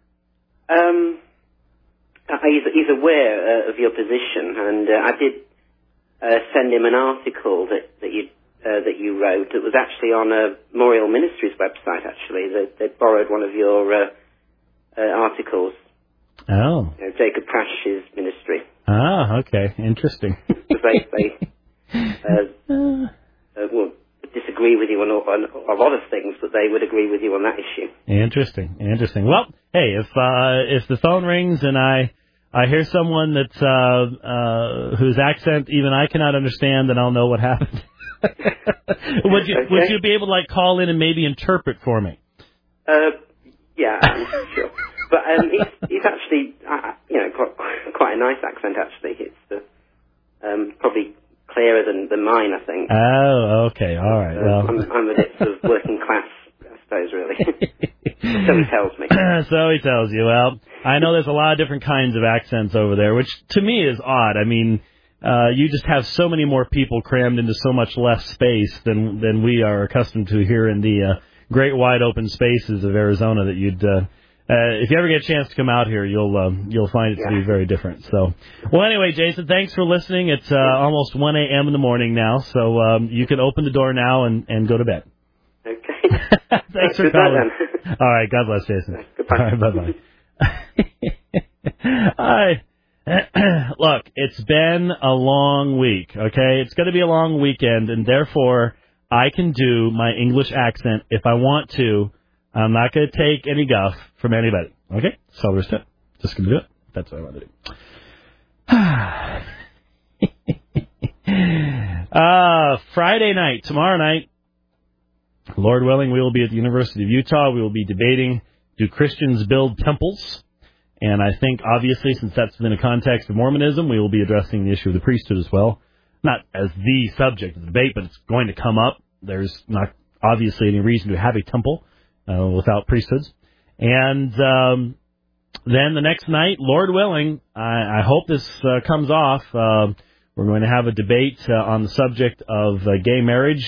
He's aware of your position, and I did send him an article that you wrote. It was actually on Memorial Ministries website. Actually, they borrowed one of your articles. Oh, Jacob Prash's ministry. Ah, okay, interesting. They disagree agree with you on a lot of things, but they would agree with you on that issue. Interesting. Well, hey, if the phone rings and I hear someone that's whose accent even I cannot understand, then I'll know what happened. Would you be able to call in and maybe interpret for me? Yeah, I'm sure. But he's actually quite a nice accent actually. It's probably clearer than mine, I think. Oh, okay, all right. Well, I'm a bit sort of working class, I suppose, really. So he tells me. So he tells you. Well, I know there's a lot of different kinds of accents over there, which to me is odd. I mean, you just have so many more people crammed into so much less space than we are accustomed to here in the great wide open spaces of Arizona. That you'd, if you ever get a chance to come out here, you'll find it to be very different. So, well, anyway, Jason, thanks for listening. It's almost 1 a.m. in the morning now, so you can open the door now and go to bed. Okay. Thanks for calling. All right, God bless, Jason. Goodbye. All right, bye-bye. All right. Look, it's been a long week, okay? It's going to be a long weekend, and therefore I can do my English accent if I want to. I'm not going to take any guff from anybody, okay? So we're just going to do it. That's what I want to do. Friday night, tomorrow night, Lord willing, we will be at the University of Utah. We will be debating, do Christians build temples? And I think, obviously, since that's within the context of Mormonism, we will be addressing the issue of the priesthood as well. Not as the subject of the debate, but it's going to come up. There's not obviously any reason to have a temple without priesthoods. And then the next night, Lord willing, I hope this comes off. We're going to have a debate on the subject of gay marriage.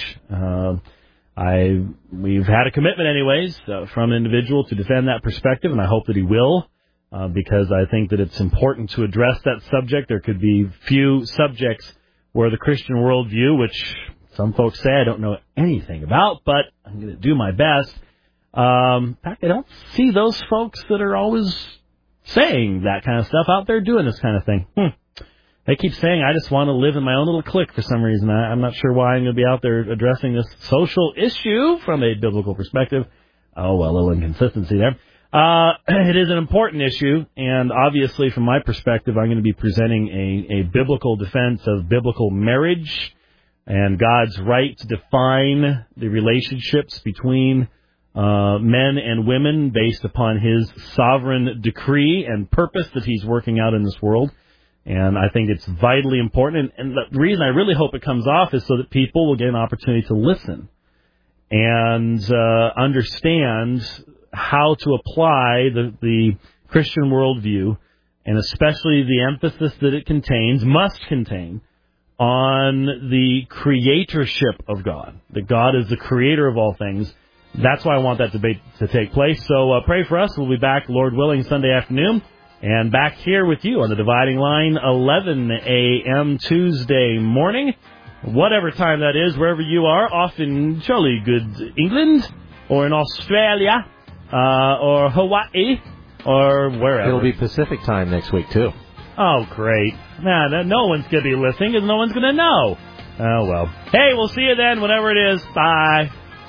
We've had a commitment anyways from an individual to defend that perspective, and I hope that he will. Because I think that it's important to address that subject. There could be few subjects where the Christian worldview, which some folks say I don't know anything about, but I'm going to do my best. In fact, I don't see those folks that are always saying that kind of stuff out there doing this kind of thing. They keep saying, I just want to live in my own little clique for some reason. I'm not sure why I'm going to be out there addressing this social issue from a biblical perspective. Oh, well, a little inconsistency there. It is an important issue, and obviously from my perspective, I'm going to be presenting a biblical defense of biblical marriage and God's right to define the relationships between men and women based upon His sovereign decree and purpose that He's working out in this world. And I think it's vitally important, and the reason I really hope it comes off is so that people will get an opportunity to listen and understand how to apply the Christian worldview, and especially the emphasis that it must contain, on the creatorship of God, that God is the creator of all things. That's why I want that debate to take place. So pray for us. We'll be back, Lord willing, Sunday afternoon, and back here with you on the Dividing Line, 11 a.m. Tuesday morning, whatever time that is, wherever you are, off in jolly good England, or in Australia, or Hawaii, or wherever. It'll be Pacific time next week, too. Oh, great. Man, no one's going to be listening, because no one's going to know. Oh, well. Hey, we'll see you then, whenever it is. Bye.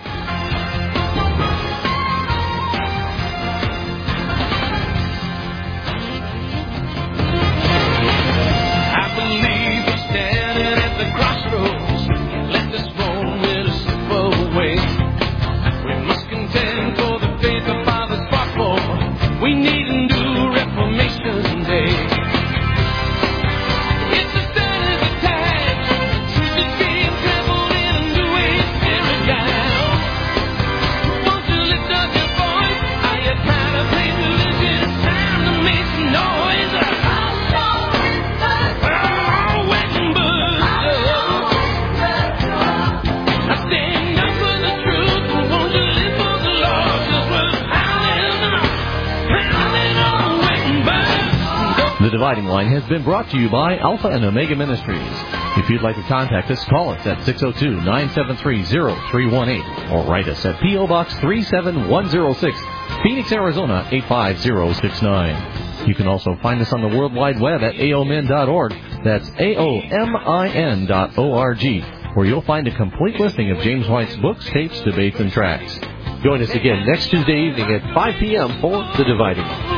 I believe we're standing at the crossroads. Let this moment slip away. We must contend for the faith our fathers fought for. We need a new Reformation Day. It's the start of the tide. Truth is being trampled in a new age spirit guile. Won't you lift up your voice? Are you tired of playing religion? It's time to make some noise. The Dividing Line has been brought to you by Alpha and Omega Ministries. If you'd like to contact us, call us at 602-973-0318 or write us at P.O. Box 37106, Phoenix, Arizona 85069. You can also find us on the World Wide Web at aomin.org. That's aomin.org. where you'll find a complete listing of James White's books, tapes, debates, and tracts. Join us again next Tuesday evening at 5 p.m. for The Dividing Line.